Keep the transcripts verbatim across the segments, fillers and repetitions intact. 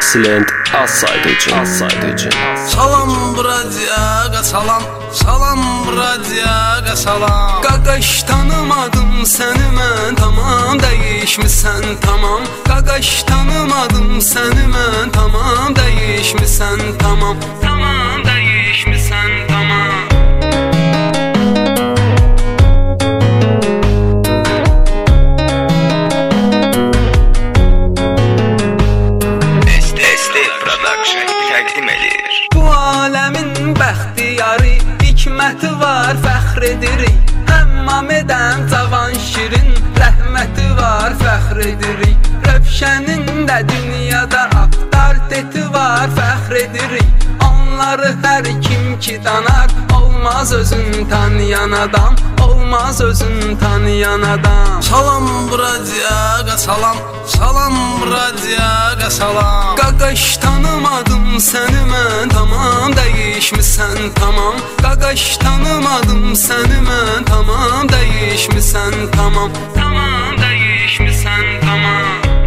Silent az saydıcı, az saydıcı. Salam bradiyaga salam, salam bradiyaga salam. Qaqaş tanımadım səni mən, tamam dəyişmisən tamam. Qaqaş tanımadım səni mən, tamam dəyişmisən tamam. Tamam dəyişmisən tamam. Bu aləmin bəxtiyarı, hikməti var, fəxr edirik. Həmmam edən cavan şirin, rəhməti var, fəxr edirik. Rövşənin də dünyada avtoriteti var, fəxr edirik. Onları hər kim ki danar, olmaz özün tanıyan adam, olmaz özün tanıyan adam. Salam bradiyaga salam, salam bradiyaga salam. Qaqaş tanımadım səni mən, tamam dəyişmisən tamam. Qaqaş tanımadım səni mən, tamam dəyişmisən tamam. Tamam dəyişmisən tamam.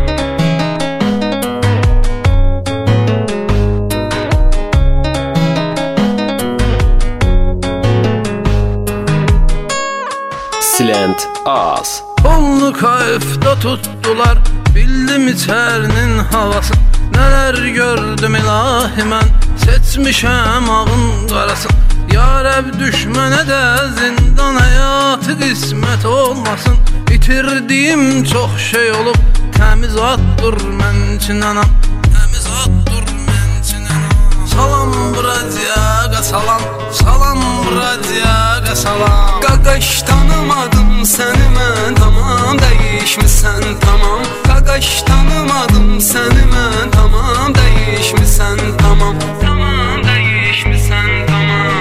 Silent az. Onu kayıfda tuttular, bildim içərinin havası. Nələr gördüm ilahi mən, seçmişəm ağın qarasın. Ya Rəbb düşmənə də zindan həyatı qismət olmasın. İtirdiyim çox şey olub, təmiz addır mən üçün anam. Təmiz addır mən üçün anam. Salam bradiyaga salam, salam bradiyaga salam. Qaqaş tanımadım səni mən, tamam dəyişmisən tamam. Qaqaş tanımadım səni mən, tamam dəyişmisən tamam. Tamam dəyişmisən tamam.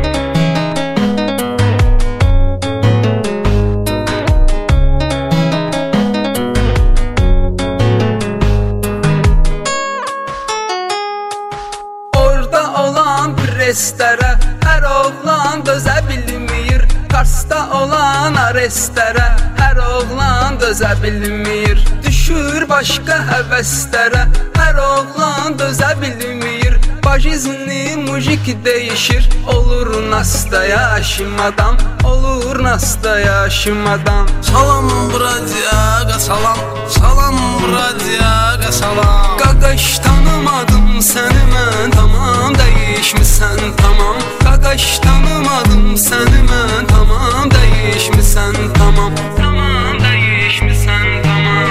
Orada olan preslərə hər oğlan dözə bilmir. Karsda olan arestlərə hər oğlan dözə bilmir. Düşür başqa həvəslərə hər oğlan dözə bilmir. Bajizni mujik değişir, olur nasta yaşım adam, olur nasta yaşım adam. Salam bradiyaga salam, salam bradiyaga salam. Qaqaş tanımadım səni mən, tamam dəyişmisən tamam. Qaqaş tanımadım səni mən, tamam dəyişmisən tamam. Tamam dəyişmisən tamam.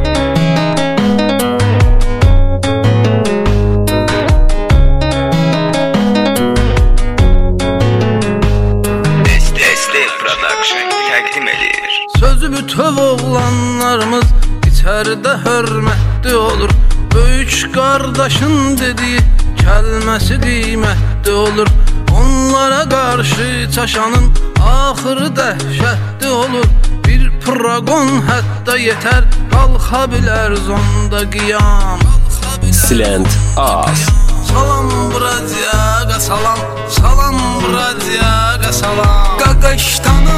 Sözü bütöv oğlanlarımız içərdə hörmətli olur. Böyük qardaşın dediyi kəlməsi qiymətli olur. Onlara qarşı çaşanın axırı dəhşətli olur. Bir proqon hətta yetər, qalxa bilər zonda qiyam. Silent az. Salam bradiyaga salam, salam bradiyaga salam. Qaqaş tanı